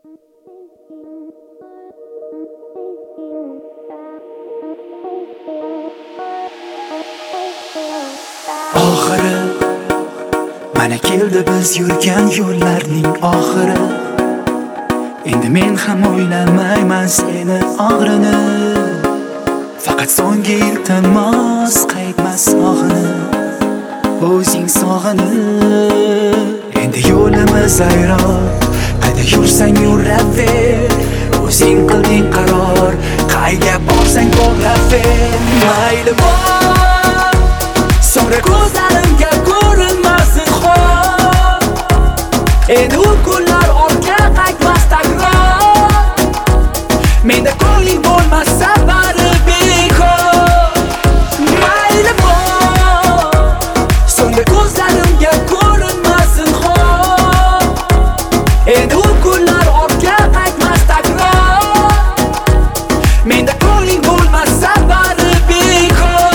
Oxiri mana keldi biz yurgan yo'llarning oxiri. Endi men ham o'ylamayman seni og'rini. Faqat so'nggi iltimos qaytmas sog'ini. O'zing sog'inib endi yo'limiz ayron. Qayda yursang yuraver, o'zing qilding qaror. Qayga borsang boraver, mayli bor. So'ngra ko'zlarimga ko'rinmasin xor. Endi u kunlar ortga qaytmas takror. Menda ko'ngling bo'lmasa bari bekor. Mayli bor. So'ngra ko'zlarimga ko'rinmasin xor. Endi u kunlar ortga qaytmas takror. Menda ko'ngling bo'lmasa bari bekor.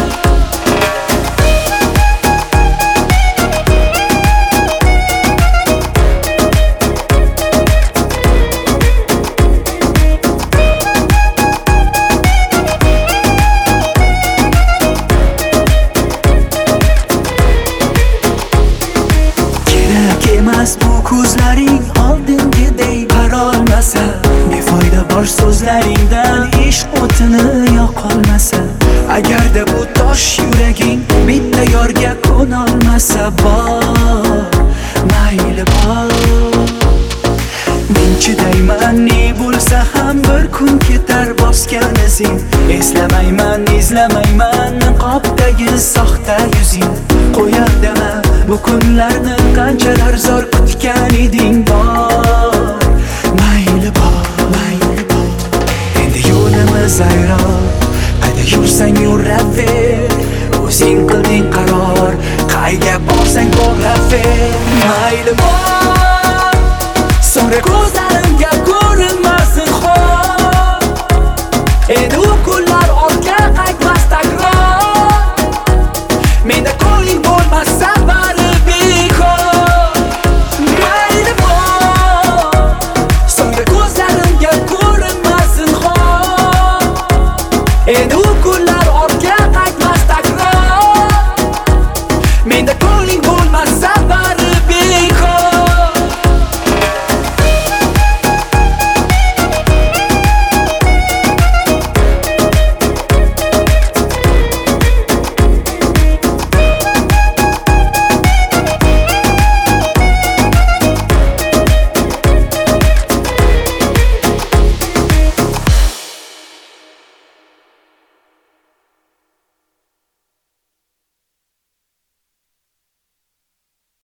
Bu ko'zlaring oldingiday qarolmasa, befoyda bosh so'zlaringdan ishq o'tini yoqolmasa, agarda bu tosh yuraging bitta yorga ko'nolmasa, bor, mayli bor. Men chidayman, ne bo'lsa ham bir kun ketar bosgan izing. Eslamayman, izlamayman niqobdagi soxta yuzing. Qo'yar dema bu kunlarni qanchalar zor kutgan eding, bor, mayli bor, mayli bor. Endi yo'limiz ayron. Qayda yursang yuraver, o'zing qilding qaror. Qayga borsang boraver, mayli bor.